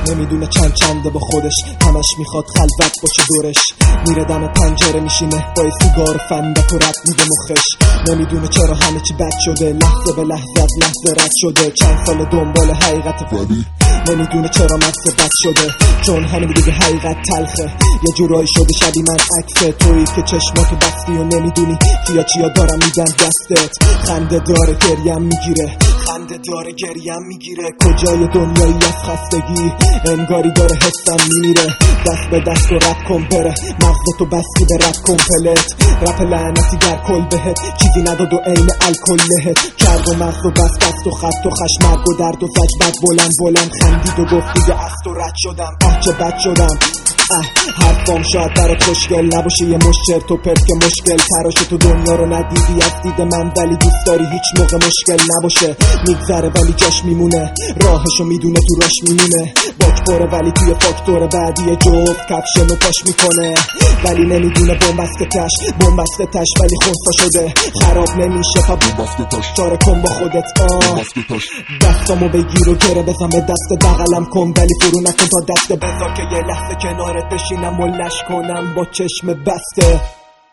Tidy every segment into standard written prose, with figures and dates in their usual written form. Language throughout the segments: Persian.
نمیدونه چنده با خودش، همش میخواد خلوت باشه دورش. میره دم پنجره میشینه با سیگار فندک و رد میده مخش. نمیدونه چرا همه چی بد شده، لحظه به لحظه از لحظه رد شده. چند سال دنبال حقیقت ولی نمیدونه چرا مغز بد شده، چون همین دیگه حقیقت تلخه. یه جورایی شده شبیه من عکسه، تویی که چشماتو بستی و نمیدونی چیا دارم میدن دستت. خنده داره گریم میگیره، خنده داره گریم میگیره. کجای دنیایی از خستگی، انگاری داره حسم میمیره. دست به دست و رپ کن بره، مغزتو بستی به رپ کن پلت. رپ لعنتی در کل بهت چیزی نداد و عین الکل لهت. کرد و مغز و بست دست و خط و خش، مرگ و درد و زجبت بلند خندید و گفت دیگه از تو رد شدم. چه بد شدم. حرفام شاید برات خوشگل نباشه، یه مش چرت و پرت که مشکل تراشه. تو دنیا رو ندیدی از دید من، ولی دوست داری هیچ موقع مشکل نباشه. میگذره ولی جاش میمونه، راهشو میدونه تو راش میمونه. باک پره ولی توی فاکتور بعدی جفت کفشنو پاش میکنه. ولی نمیدونه بومبسته تش ولی خونسا شده. خراب نمیشه پا بومبسته تش، چاره کن با خودت. دستامو بگیر و گره بزن به دست دقلم کن، ولی فرو نکن تا دست بذار که یه لحظه کنارت بشینم و لش کنم با چشم بسته.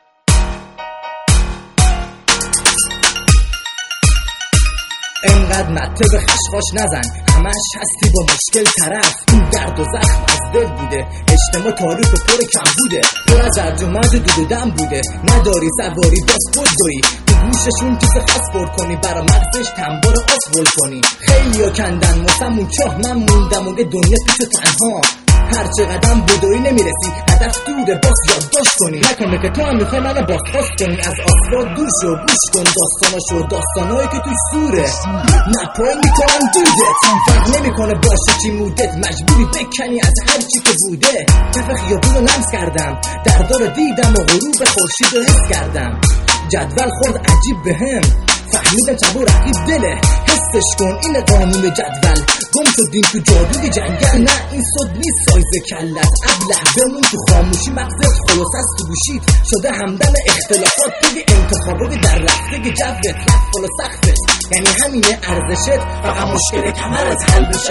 انقدر نته به خشخاش نزن، همش هستی با مشکل طرف. این درد و زخم از دل بوده، اجتماع تاریخ پر کم بوده، پر از ارجمند و دود و دم بوده. نداری سواری باز خوددویی، تو گوششون چیز خاص پر کنی، برا مغزش تنبار آس ول کنی. خیلی ها کندن موسمون چاه، من موندم و دنیا پیش تنها. هر چه قدم بدوی نمیرسی، هدف دوره باز یادداشت کنی. نکنه که تو هم میخوای منو بازخواست کنی، از آسفالت دور شو گوش کن داستاناشو، داستانایی که توی سوره. نپای میکنم دودت، فرق نمیکنه باشه چی مودت، مجبوری بکنی از هر چی که بوده. کف خیابونو لمس کردم، دردارو دیدم و غروب خورشید رو حس کردم. جدول خورد عجیب بهم، فهمیدم چبو رقیب دله. حسش کن این قانون جدول، گم شدیم تو جادوی جنگل. نه این صد نیست سایز کلت، ابله بمون تو خاموشی، مغزت خلاص از تو گوشید شده همدم اختلافات. بگی انتخابات در رفته جوت، رفت و سختت یعنی همینه ارزشت، فقط مشکل کمرت حل بشه.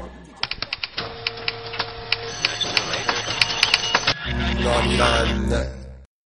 Non, non.